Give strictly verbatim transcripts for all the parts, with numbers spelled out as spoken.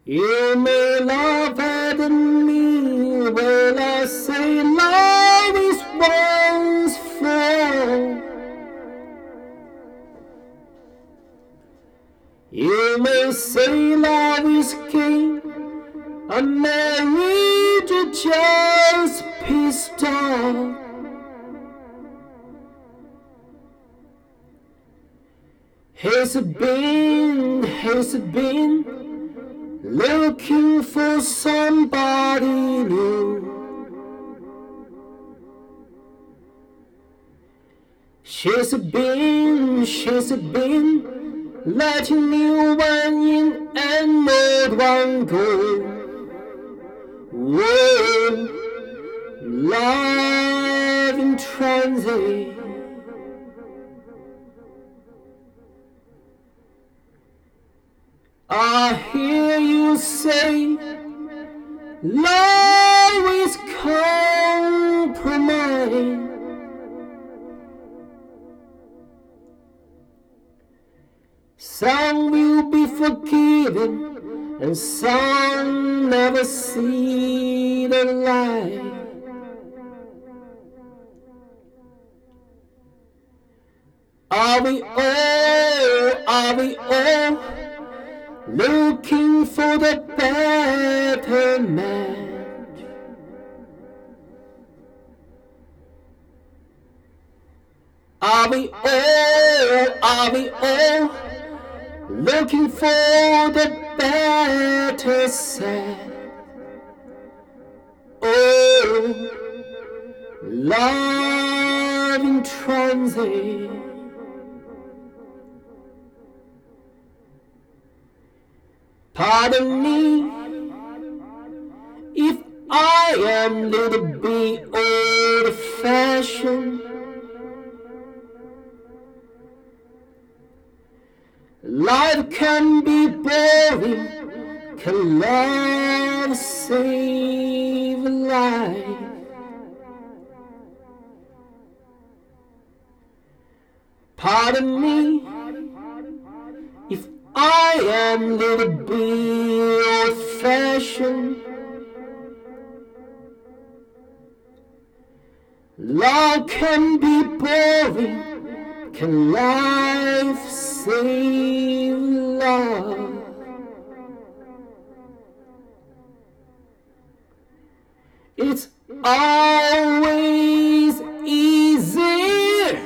You may laugh at me when I say love is once for. You may say love is king, a marriage just pissed off. Has been, has been looking for somebody new. She's been, she's been letting new one in and old one go. Whoa, love in transit. I hear you say love is compromise. Some will be forgiven and some never see the light. Are we all, are we all looking for the better match? Are we all, are we all looking for the better set? Oh, love in transit. Pardon me if I am little bit old-fashioned. Life can be boring, can love save a life? Pardon me if I am little bit old-fashioned. Love can be boring, can life save love? It's always easier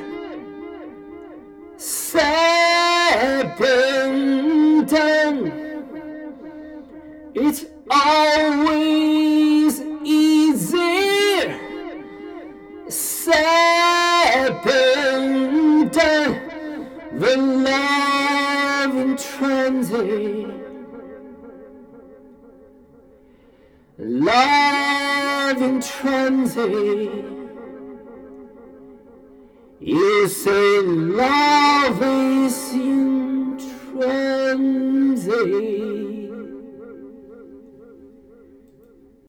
said than done. It's always easier said than done. The love in transit, love in transit. You say love is in transit.